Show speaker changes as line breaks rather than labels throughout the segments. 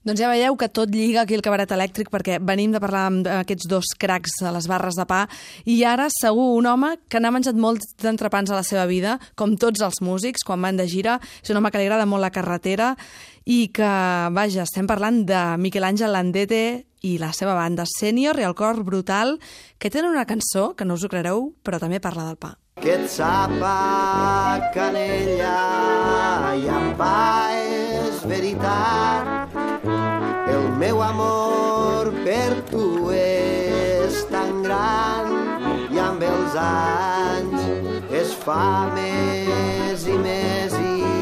Doncs ja veieu que tot lliga aquí el Cabaret Elèctric, perquè venim de parlar amb aquests dos cracs a les barres de pa, i ara segur un home que n'ha menjat molts d'entrepans a la seva vida, com tots els músics, quan van de gira. És un home que li agrada molt la carretera i que, vaja, estem parlant de Miquel Àngel Landete i la seva banda Sènior i el Cor Brutal, que tenen una cançó, que no us ho creureu, però també parla del pa.
Que et sapa canella i amb pa és veritat. El meu amor per tu és tan gran i amb els anys es fa més i més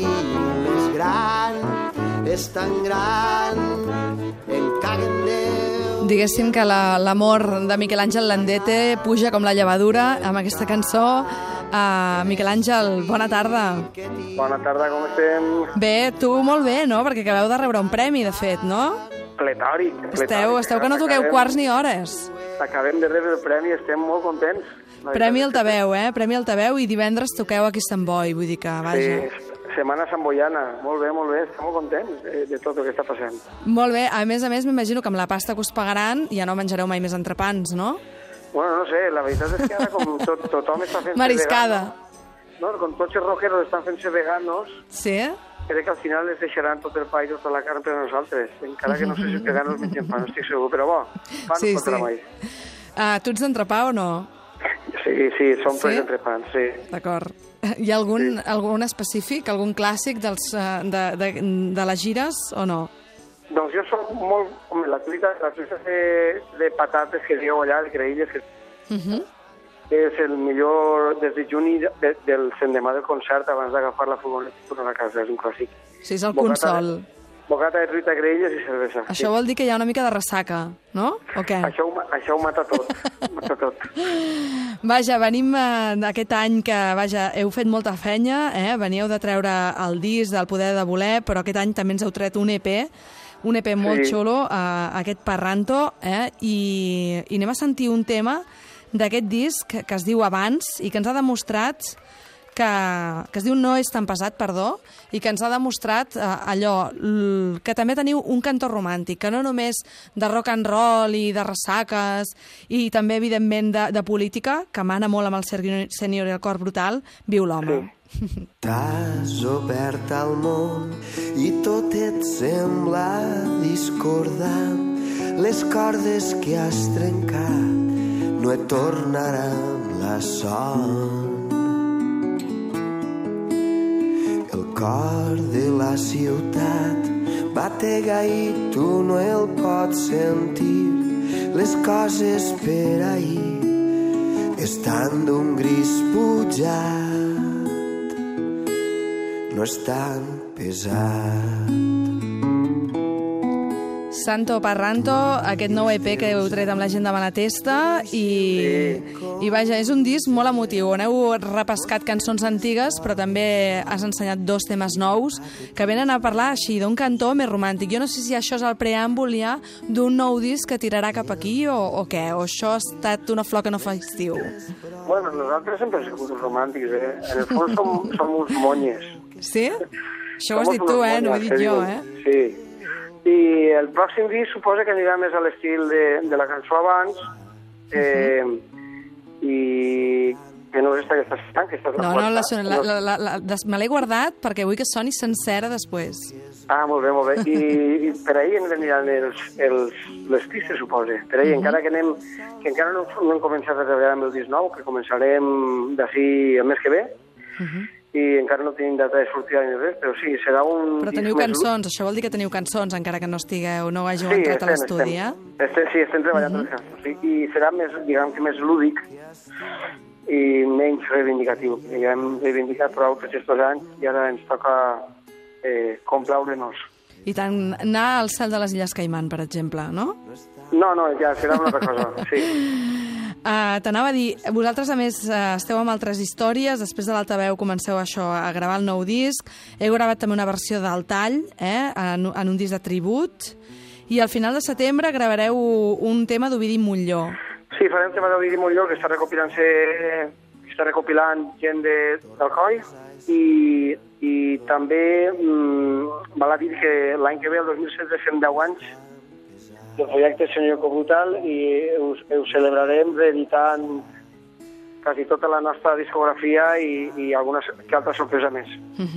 gran. És tan gran, em caguen Déu.
Diguéssim que l'amor de Miquel Àngel Landete puja com la llevadura amb aquesta cançó. Miquel Àngel, bona tarda.
Bona tarda, com estem?
Bé, tu molt bé, no? Perquè acabeu de rebre un premi, de fet, no?
Pletòric.
Esteu que no toqueu quarts ni hores.
Acabem de rebre el premi, estem molt contents.
Premi Altaveu, Premi Altaveu, i divendres toqueu aquí a Sant Boi, vull dir que, vaja.
Sí, Setmana Samboiana, molt bé, estem molt contents de tot el que està passant.
Molt bé, a més, m'imagino que amb la pasta que us pagaran ja no menjareu mai més entrepans, no?
Bueno, no sé, la veritat és que ara com tothom està fent-se
mariscada.
No, com tots els rockeros estan fent-se veganos,
sí?
Crec que al final les deixaran tot el pa i tota la carn per a nosaltres, encara que no sé si els veganos mengen pa, no estic segur, però bo, pa no fotrà mai.
Tu ets d'entrepà o no?
Sí, som plens d'entrepans, sí.
D'acord. Hi ha algun específic, algun clàssic de les gires o no?
Doncs jo soc molt... La truita de patates que dieu allà, de creïlles, que és el millor des de juny del l'endemà del concert abans d'agafar la furgoneta i tornar a casa, és un clàssic.
Sí, és el consol.
Bocata de truita, creïlles i cervesa.
Això vol dir que hi ha una mica de ressaca, no? O què?
Això ho mata tot.
Vaja, venim d'aquest any que, vaja, heu fet molta feina, veníeu de treure el disc del Poder de Voler, però aquest any també ens heu tret un EP molt xulo, aquest Parranto, i anem a sentir un tema d'aquest disc que es diu Abans i que ens ha demostrat que es diu No és tan pesat, perdó, i que ens ha demostrat allò, que també teniu un cantó romàntic, que no només de rock and roll i de ressaques, i també, evidentment, de política, que mana molt amb el Sènior i el Cor Brutal, viu l'home.
Sí. T'has obert al món i tot et sembla discordant. Les cordes que has trencat no et tornaran la son. El cor de la ciutat batega i tu no el pots sentir. Les coses per ahir estan d'un gris pujat, no és tan pesat.
Santo Parranto, aquest nou EP que heu tret amb la gent de Malatesta, i vaja, és un disc molt emotiu, on heu repescat cançons antigues, però també has ensenyat 2 temes nous que venen a parlar així d'un cantó més romàntic. Jo no sé si això és el preàmbul ja d'un nou disc que tirarà cap aquí o què, o això ha estat una flor que no fa estiu.
Bueno, nosaltres sempre hem sigut romàntics, En el fons som uns monyes.
Sí? Això ho has dit tu, no ho he dit jo,
Sí. I el pròxim disc suposa que anirà més a l'estil de la cançó Abans, i que no és aquesta que estàs
me l'he guardat perquè vull que soni sencera després.
Molt bé. I per ahir ens aniran les pistes, suposa. Per ahir, encara que encara no hem començat a treballar amb el disc nou, que començarem d'ací el mes que ve, i encara no tenim data de sortida ni res, però sí, serà un...
Però teniu cançons, això vol dir que teniu cançons, encara que no hàgiu entrat a l'estudi,
Sí, estem treballant les cançons, i serà més, diguem que més lúdic i menys reivindicatiu. Ja hem reivindicat prou tots aquests anys i ara ens toca complaure-nos.
I tant, anar al cel de les Illes Caimán, per exemple, no?
No, ja serà una altra cosa, sí.
T'anava a dir, vosaltres a més esteu amb altres històries, després de l'Altaveu comenceu a gravar el nou disc, heu gravat també una versió del Tall, en un disc de tribut, i al final de setembre gravareu un tema d'Ovidi Montllor.
Sí, farem tema d'Ovidi Montllor, que està recopilant-se està recopilant gent del coll i també val a dir que l'any que ve, el 2016, fem 10 anys del projecte Senyor Brutal i ho celebrarem reeditant quasi tota la nostra discografia i alguna altra sorpresa més.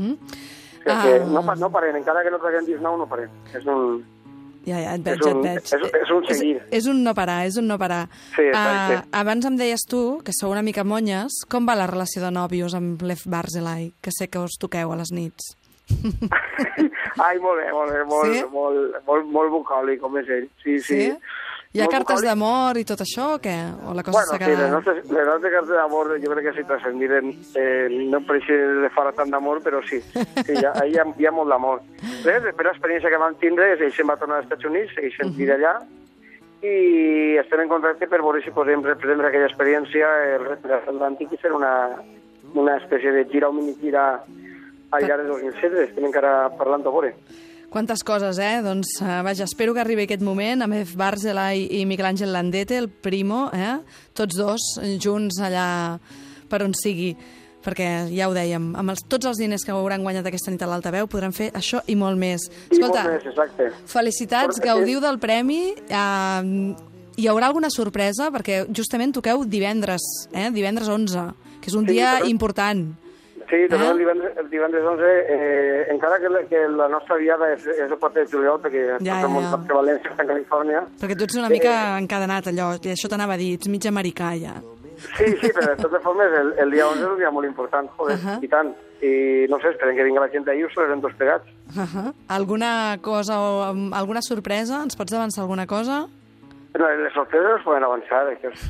No parem, encara que no traguem disc nou, no parem. És un...
Ja, et veig.
És un seguir.
És un no parar.
Sí, exacte.
Abans em deies tu, que sou una mica monyes, com va la relació de nòvios amb Lev Barzilai, que sé que us toqueu a les nits?
Ai, molt bé, molt bucòlic, com és ell. Sí?
Hi ha cartes d'amor i tot això, o què? O la cosa s'ha quedat...
Sí, les nostres cartes d'amor jo crec que sí transcendiren, no per això de fora tant d'amor, però sí, hi ha molt d'amor. Res, per l'experiència que vam tindre, ell se'n va tornar als Estats Units, segueix sent allà, i estem en contacte per veure si podem reprendre aquella experiència, el Atlàntic, i fer una espècie de gira o mini-gira al llarg de 2007, estem encara parlant a veure.
Quantes coses, Doncs, vaja, espero que arribi aquest moment, amb Lev Barzilai i Miquel Àngel Landete, el Primo, tots dos junts allà per on sigui, perquè ja ho dèiem, amb tots els diners que hauran guanyat aquesta nit a l'Altaveu podran fer això i molt més. Escolta, felicitats, gaudiu del premi, hi haurà alguna sorpresa, perquè justament toqueu divendres 11, que és un dia important.
Sí, també el divendres 11, encara que la nostra viada és el 4 de juliol, perquè que València està en Califòrnia.
Perquè tu ets una mica encadenat, allò, i això t'anava a dir, ets mig americà, ja.
Sí, però de totes formes, el dia 11 és un dia molt important, joder, i tant. I no sé, esperem que vingui la gent d'ahir, us celebrem tots plegats.
Alguna cosa o alguna sorpresa? Ens pots avançar alguna cosa?
No, les sorpreses es poden avançar,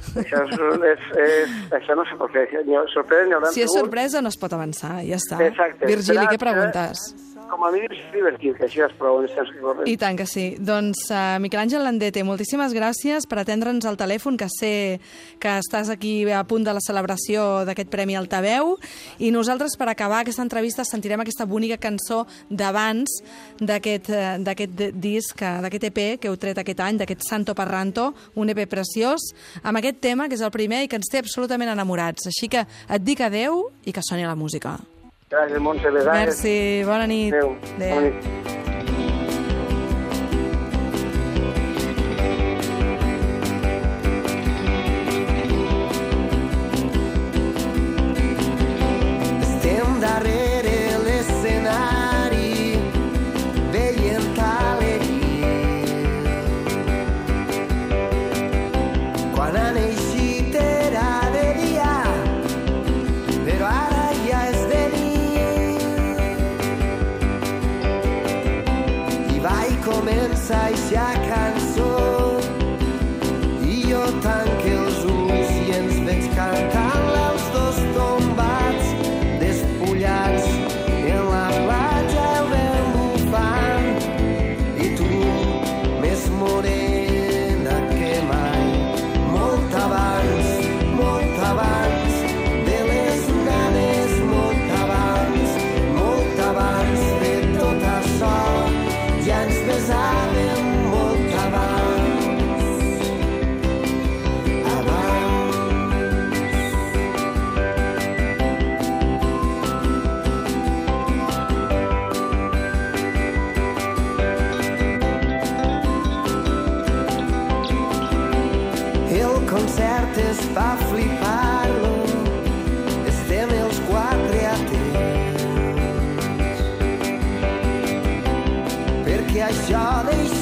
això no se pot fer.
Si és sorpresa no es pot avançar, ja està.
Exacte.
Virgili, què preguntes?
Com a mínim és divertit, que això és prou en temps que corren.
I tant que sí. Doncs, Miquel Àngel Landete, moltíssimes gràcies per atendre'ns al telèfon, que sé que estàs aquí a punt de la celebració d'aquest Premi Altaveu, i nosaltres, per acabar aquesta entrevista, sentirem aquesta bonica cançó d'abans d'aquest disc, d'aquest EP que heu tret aquest any, d'aquest Santo Parranto, un EP preciós, amb aquest tema, que és el primer i que ens té absolutament enamorats. Així que et dic adeu i que soni la música.
Gràcies, Montse, besades.
Merci, bona nit.
Adéu. Bona nit.
Estem darrere l'escenari, veient galeria. Quan han eixit era de dia, però ara ja és de nit. Comença eixa cançó i jo tanque els ulls i ens veig cantant els dos tombats despullats en la platja el vent bufant i tu més morena que mai molt abans de les ganes molt abans de tot això ja ens besàvem molt abans. El concert es va flipar-lo, estem els quatre atents, perquè això deixa